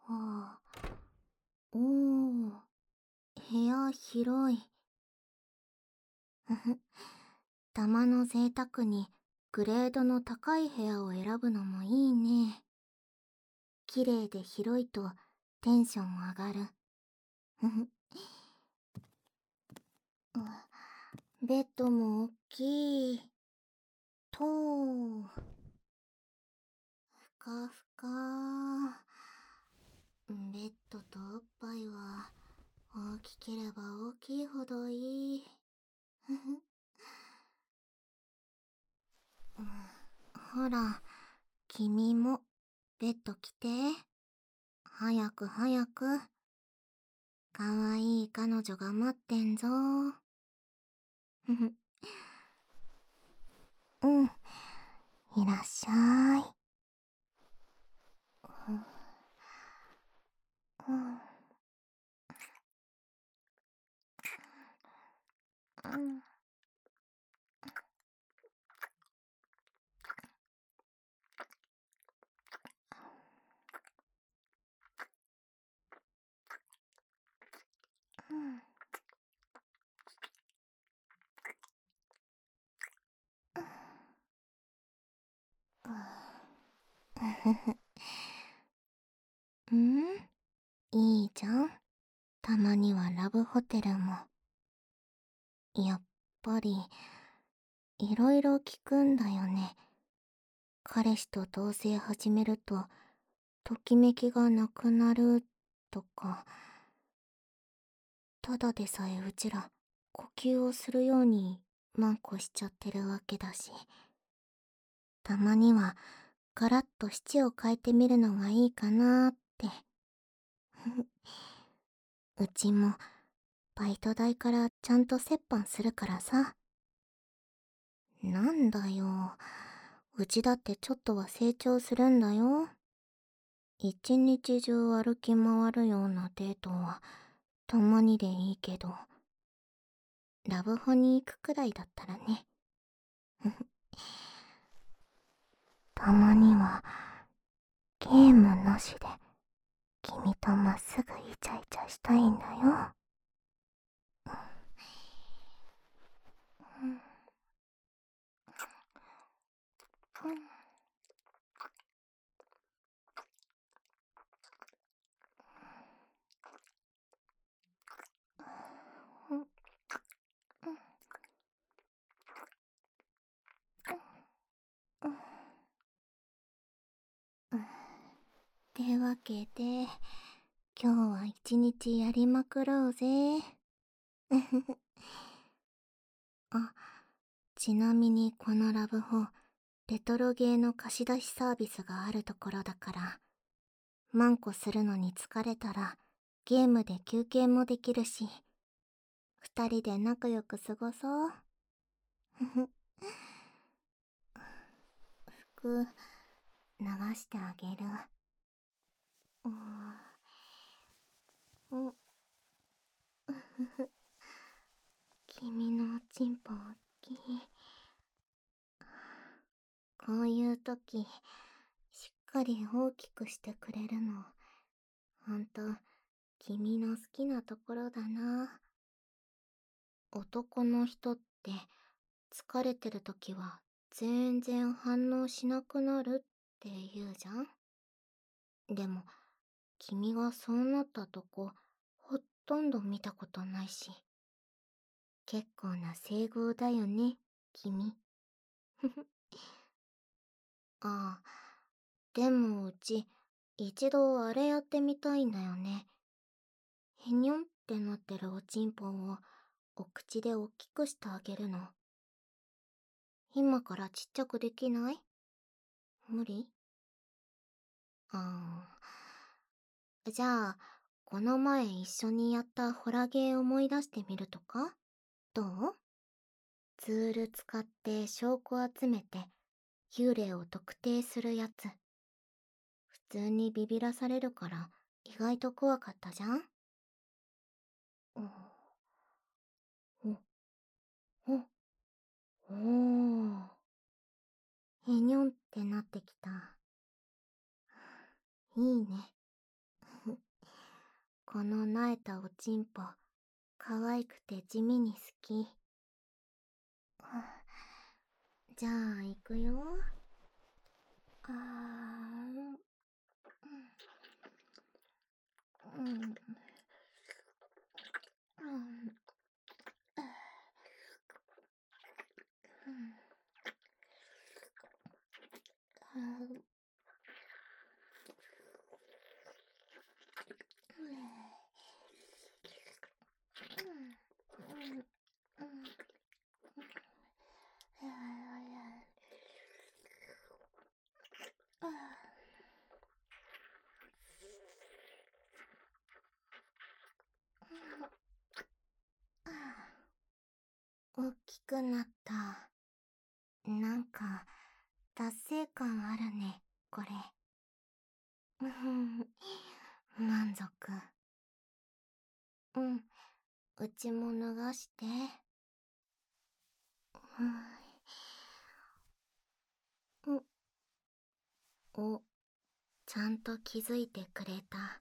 はあ、おー、部屋広い。ふふ、玉の贅沢にグレードの高い部屋を選ぶのもいいね。綺麗で広いとテンション上がる。ふふ、ベッドもおっきい。とふかふか。ベッドとおっぱいは大きければ大きいほどいい。ふふ、ほら、君もベッド来て。早く早く。かわいい彼女が待ってんぞ。ふふ、うん、いらっしゃい。うん、うん、うん。うん、いいじゃん。たまにはラブホテルも。やっぱり、いろいろ聞くんだよね。彼氏と同棲始めると、ときめきがなくなる、とか。ただでさえうちら、呼吸をするように、マンコしちゃってるわけだし。たまには、ガラッと質を変えてみるのがいいかなーって。うちも、バイト代からちゃんと折半するからさ。なんだよ。うちだってちょっとは成長するんだよ。一日中歩き回るようなデートは、たまにでいいけど、ラブホに行くくらいだったらね。たまには、ゲームなしで、君とまっすぐイチャイチャしたいんだよ。ってわけで、今日は一日やりまくろうぜ。あ、ちなみにこのラブホ、レトロゲーの貸し出しサービスがあるところだから、マンコするのに疲れたら、ゲームで休憩もできるし、二人で仲良く過ごそう。ふふ、服、流してあげる。うお、ふふ、君のおちんぽおっきい。こういう時、しっかり大きくしてくれるの、ほんと、君の好きなところだな。男の人って疲れてる時は全然反応しなくなるって言うじゃん。でも君がそうなったとこほとんど見たことないし、結構な整合だよね、君。ああ、でもうち一度あれやってみたいんだよね。へにょんってなってるおちんぽをお口でおっきくしてあげるの。今からちっちゃくできない？無理？ああ。じゃあ、この前一緒にやったホラゲー思い出してみるとか？どう？ツール使って証拠集めて、幽霊を特定するやつ。普通にビビらされるから、意外と怖かったじゃん？お、お、お、おー。へにょんってなってきた。いいね。 この苗えたおちんぽ、可愛くて地味に好き。じゃあ、行くよ。あー、うん。大きくなった。なんか、達成感あるね、これ。満足。うん、うちも脱がして。うん、お、ちゃんと気づいてくれた。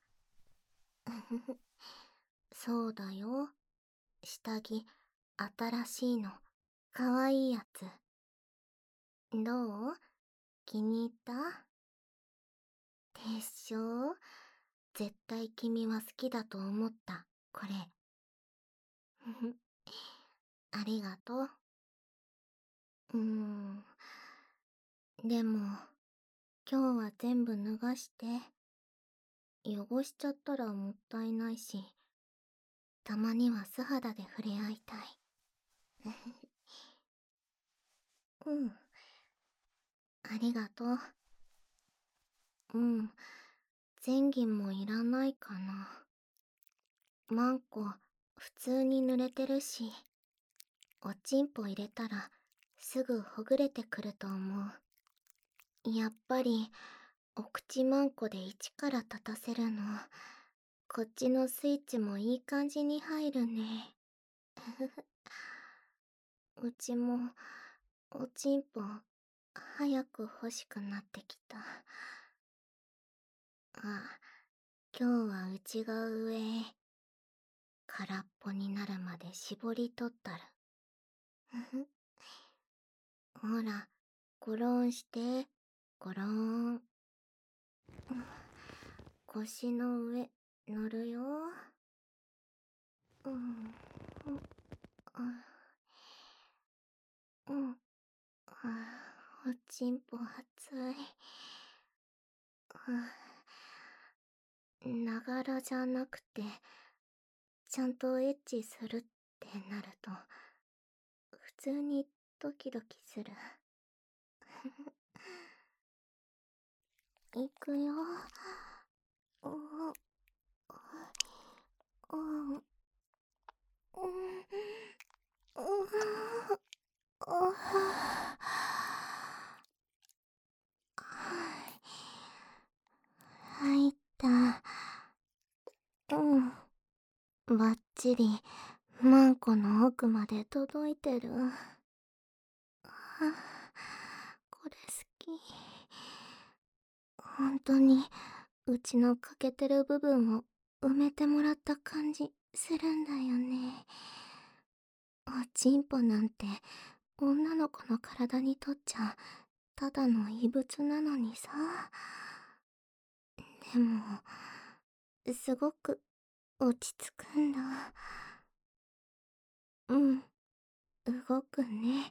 そうだよ。下着、新しいの。かわいいやつ。どう？気に入った？でしょ？絶対君は好きだと思った、これ。ありがとう。でも、今日は全部脱がして。汚しちゃったらもったいないし、たまには素肌で触れ合いたい。うん。ありがとう。前儀もいらないかな。マンコ、普通に濡れてるし、おちんぽ入れたらすぐほぐれてくると思う。やっぱり、お口マンコで一から立たせるの。こっちのスイッチもいい感じに入るね。うちも、おちんぽ、早く欲しくなってきた。今日は内側上、空っぽになるまで絞り取ったる。ほら、ゴロンして、ゴロン。腰の上、乗るよ。おちんぽ熱い。ながらじゃなくて、ちゃんとエッチするってなると、普通にドキドキする。いくよ。おおおお入った。ばっちり、マンコの奥まで届いてる。これ好き。本当に、うちの欠けてる部分を埋めてもらった感じするんだよね。おちんぽなんて、女の子の体にとっちゃ、ただの異物なのにさ。でも、すごく落ち着くんだ。動くね。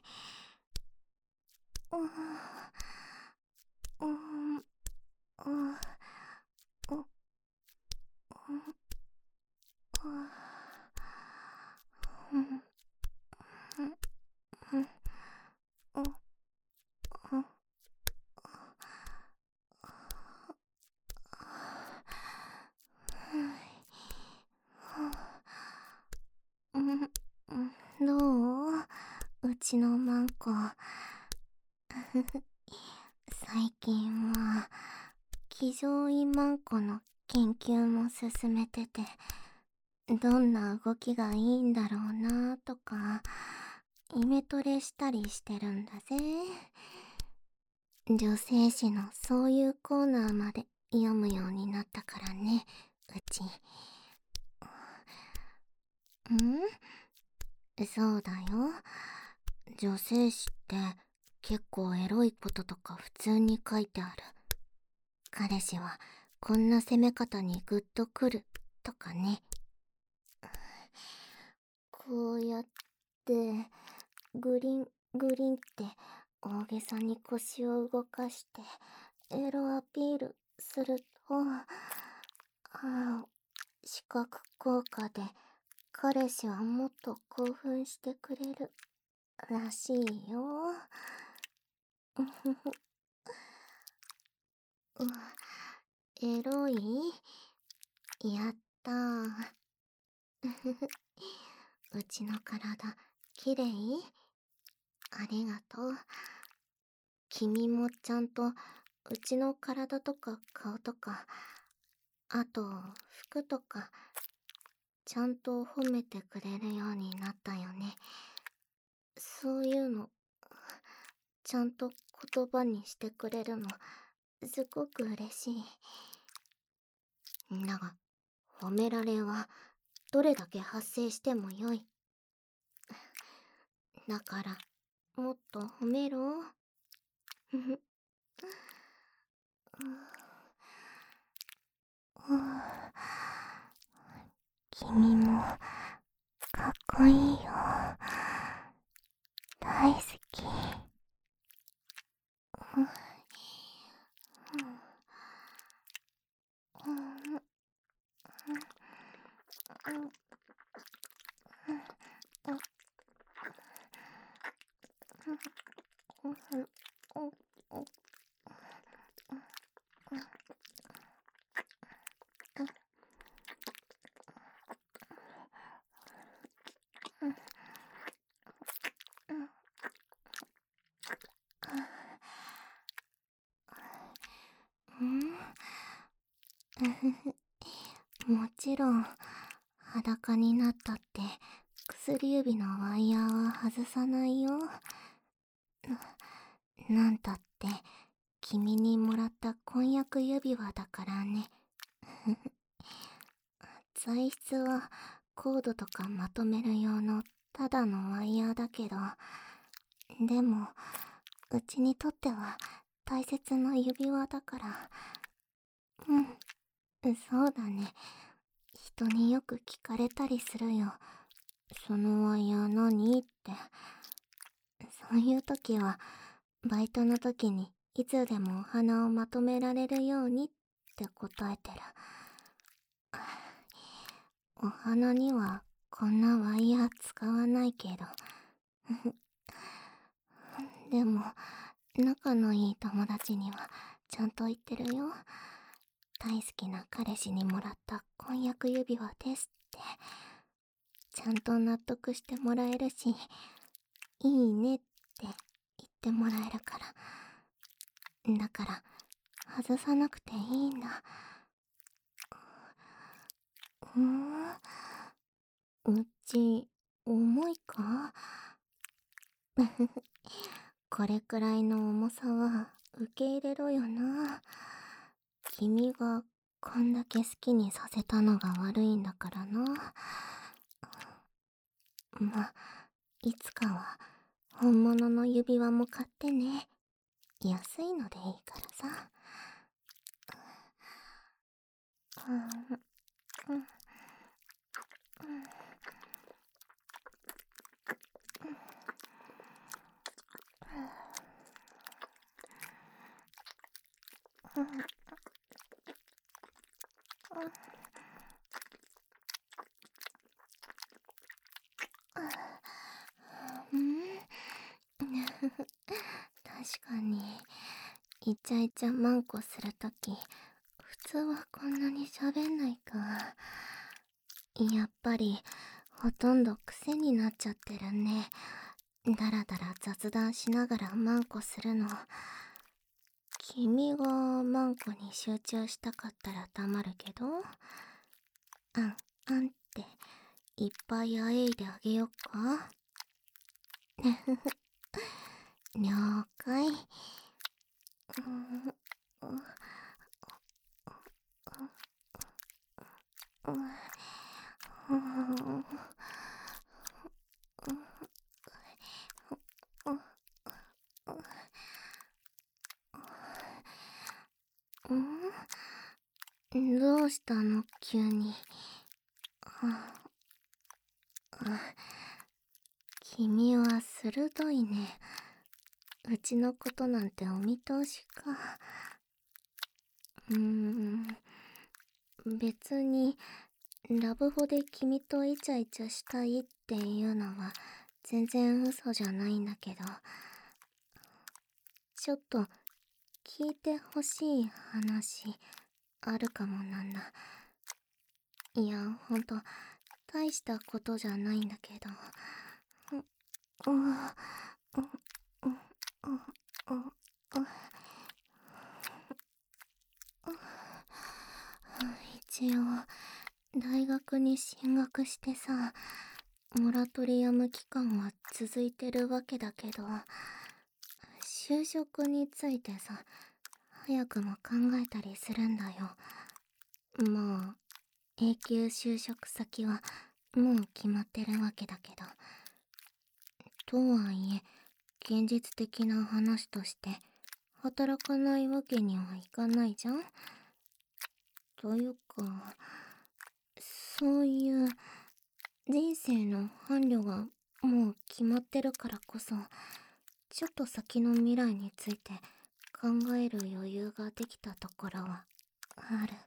どう？うちのマンコ。最近は、騎乗位マンコの研究も進めてて、どんな動きがいいんだろうなとか、イメトレしたりしてるんだぜ。女性誌のそういうコーナーまで読むようになったからね、うち。 そうだよ。女性誌って結構エロいこととか普通に書いてある。彼氏はこんな攻め方にグッとくるとかね。こうやってグリングリンって大げさに腰を動かしてエロアピールすると、視覚効果で彼氏はもっと興奮してくれるらしいよ。うふふ。エロい？やったー。うふふ。うちの体きれい？ありがとう。君もちゃんとうちの体とか顔とか、あと服とかちゃんと褒めてくれるようになったよね。そういうのちゃんと言葉にしてくれるのすごく嬉しい。だが褒められはどれだけ発生してもよい。だからもっと褒めろ。ふふ。君もかっこいいよ。大好き。もちろん裸になったって薬指のワイヤーは外さないよ。なんたって君にもらった婚約指輪だからね。材質はコードとかまとめる用のただのワイヤーだけど、でもうちにとっては大切な指輪だから。そうだね。人によく聞かれたりするよ。そのワイヤー何って。そういう時はバイトの時にいつでもお花をまとめられるようにって答えてる。お花にはこんなワイヤー使わないけど。でも仲のいい友達にはちゃんと言ってるよ。大好きな彼氏にもらった婚約指輪ですって。ちゃんと納得してもらえるし、いいねって言ってもらえるから。だから外さなくていいんだ。うち重いか？これくらいの重さは受け入れろよな。君がこんだけ好きにさせたのが悪いんだからな。いつかは本物の指輪も買ってね。安いのでいいからさ。確かにイチャイチャマンコするとき普通はこんなに喋んないか。やっぱりほとんど癖になっちゃってるね。だらだら雑談しながらマンコするの。君がマンコに集中したかったら黙るけど、あんあんっていっぱいあえいであげよっか。了解。 どうしたの急に。あ君は鋭いね。うちのことなんてお見通しか。別にラブホで君とイチャイチャしたいっていうのは全然嘘じゃないんだけど、ちょっと聞いてほしい話あるかもなんだ。いや、ほんと大したことじゃないんだけど。う、う、う、う、う、う、一応大学に進学してさ、モラトリアム期間は続いてるわけだけど、就職についてさ、早くも考えたりするんだよ。まあ永久就職先はもう決まってるわけだけど、とはいえ現実的な話として働かないわけにはいかないじゃん。というか、そういう人生の伴侶がもう決まってるからこそ、ちょっと先の未来について考える余裕ができたところはある。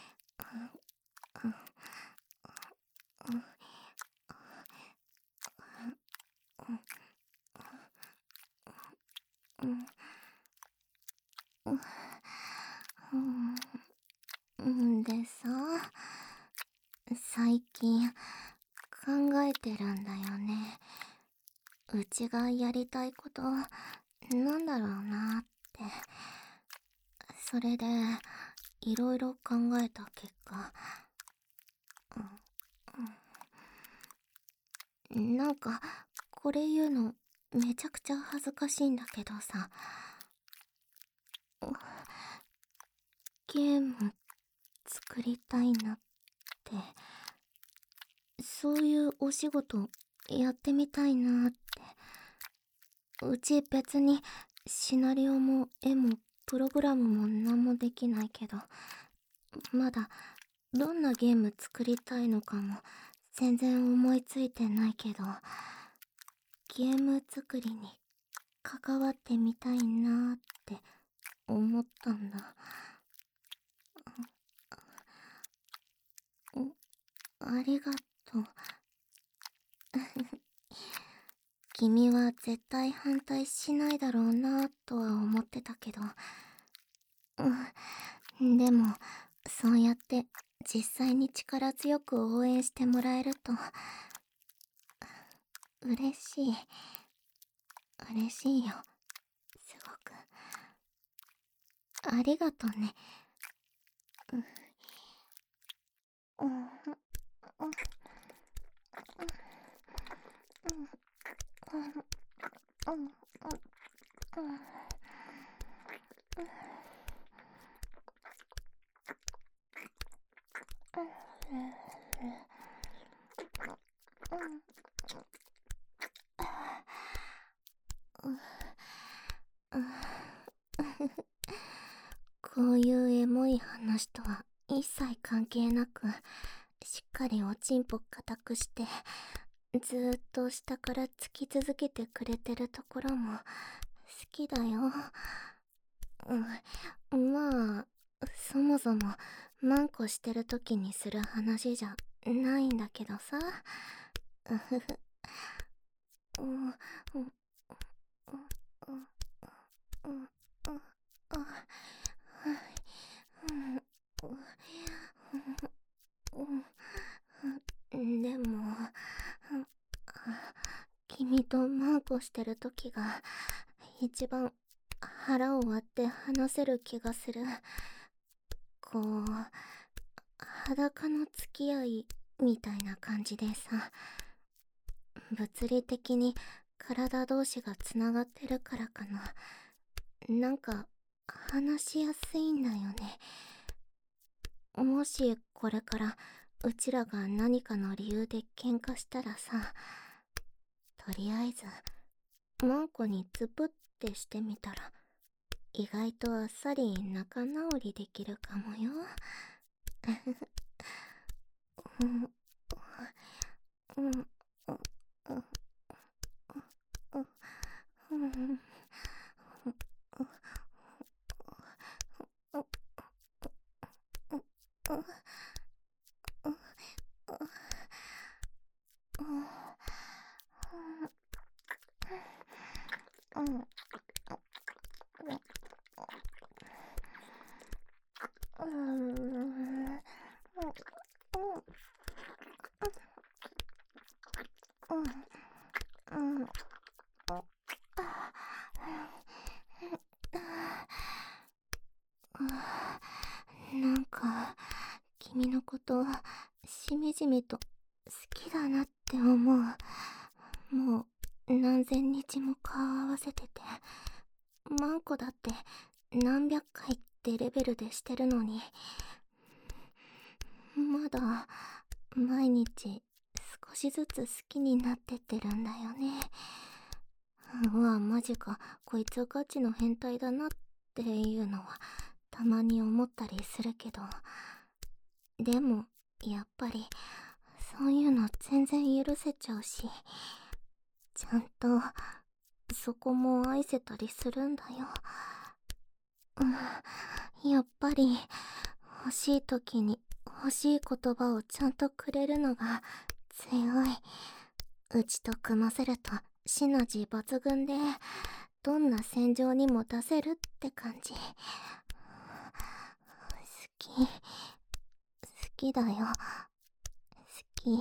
でさ、最近考えてるんだよね。うちがやりたいことなんだろうなって。それでいろいろ考えた結果、なんかこれ言うのめちゃくちゃ恥ずかしいんだけどさ、ゲーム作りたいなって、そういうお仕事やってみたいなって。うち別にシナリオも絵もプログラムも何もできないけど、まだどんなゲーム作りたいのかも全然思いついてないけど、ゲーム作りに関わってみたいなって思ったんだ。ありがとう。君は絶対反対しないだろうなとは思ってたけど、でもそうやって実際に力強く応援してもらえると嬉しい。嬉しいよ、すごく。ありがとね。こういうエモい話とは一切関係なく、しっかりおちんぽ固くしてずーっと下からつき続けてくれてるところも好きだよ。まあそもそもマンコしてる時にする話じゃないんだけどさ。うふふ。でも君とマンコしてる時が一番腹を割って話せる気がする。こう裸の付き合いみたいな感じでさ、物理的に体同士がつながってるからかな。なんか話しやすいんだよね。もしこれからうちらが何かの理由で喧嘩したらさ、とりあえずマンコにズプってしてみたら意外とあっさり仲直りできるかもよ。 なんか君のことしみじみと好きだなって思う。もう何千日も顔合わせてて、マンコだって何百回ってレベルでしてるのに、まだ毎日少しずつ好きになってってるんだよね。うわ、マジか、こいつガチの変態だなっていうのはたまに思ったりするけど、でもやっぱりそういうの全然許せちゃうし、ちゃんとそこも愛せたりするんだよ。やっぱり欲しい時に欲しい言葉をちゃんとくれるのが強い。うちと組ませるとシナジー抜群で、どんな戦場にも出せるって感じ。好きだよ。好き。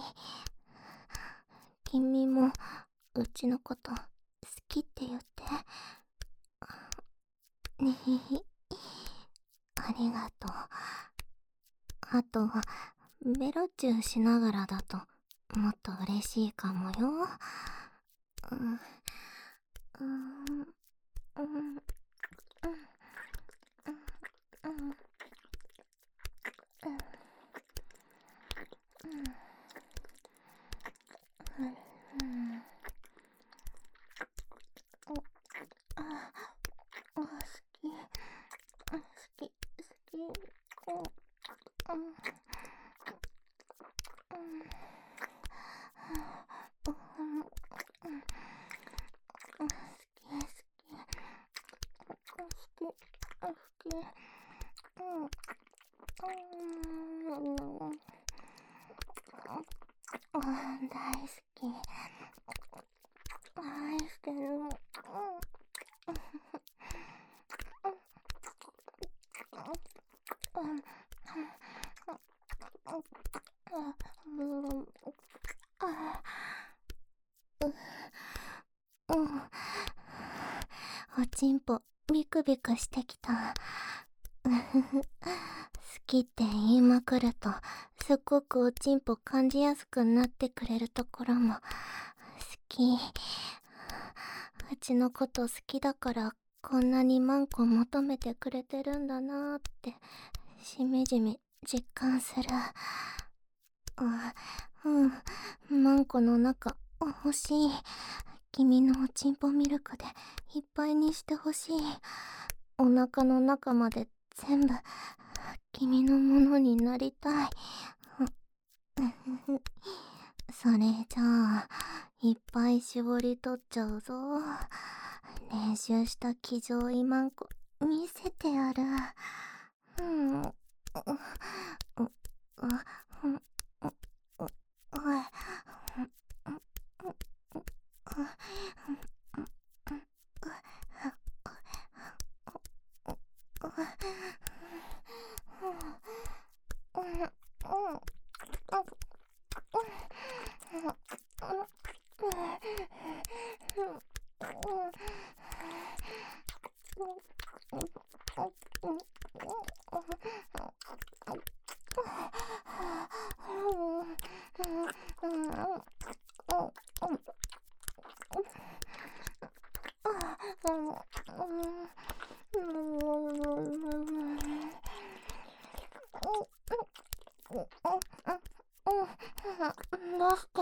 君もうちのこと好きって言って。ねひひ、ありがとう。あと、ベロチューしながらだともっと嬉しいかもよ。大好き。愛してる。おちんぽビクビクしてきた。好きって言いまくるとすっごくおちんぽ感じやすくなってくれるところも好き。うちのこと好きだからこんなにマンコ求めてくれてるんだなーってしみじみ実感する。マンコの中欲しい。君のおちんぽミルクでいっぱいにしてほしい。お腹の中まで全部君のものになりたい。それじゃあいっぱい絞り取っちゃうぞ。練習した騎乗位マンコ見せてやる。どうして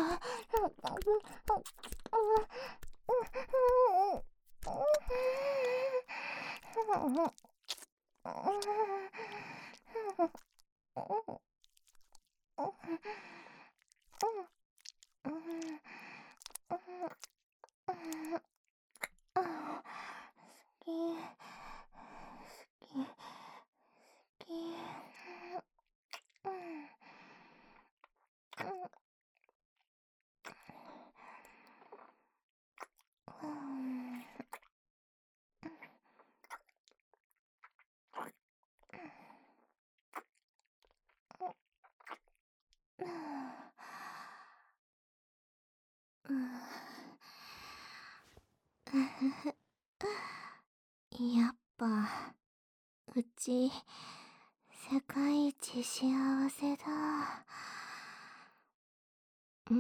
やっぱ、うち、世界一幸せだ。ううん。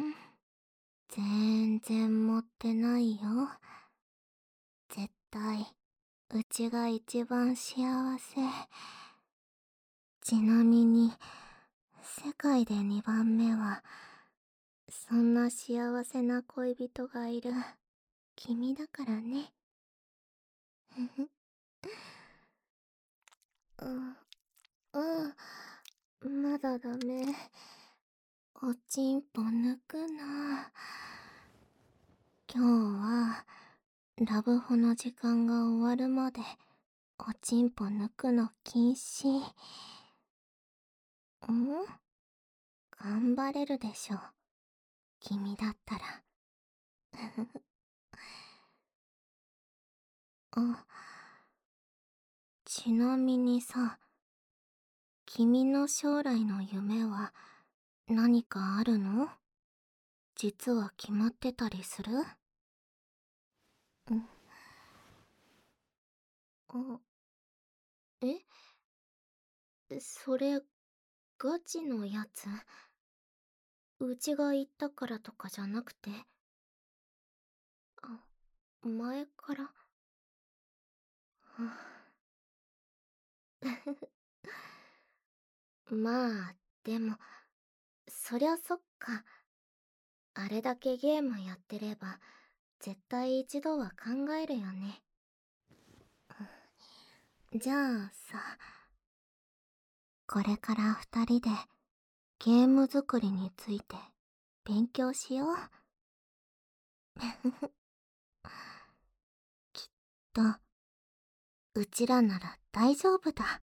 全然持ってないよ。絶対、うちが一番幸せ。ちなみに、世界で2番目は、そんな幸せな恋人がいる君だからね。ふふ。まだダメ。おちんぽ抜くな。今日は、ラブホの時間が終わるまで、おちんぽ抜くの禁止。頑張れるでしょ。君だったら。あ、ちなみにさ、君の将来の夢は何かあるの？実は決まってたりする？あ、それ、ガチのやつ？うちが言ったからとかじゃなくて？前から？まあ、でも、そりゃそっか。あれだけゲームやってれば、絶対一度は考えるよね。じゃあさ、これから二人でゲーム作りについて勉強しよう。きっと、うちらなら大丈夫だ。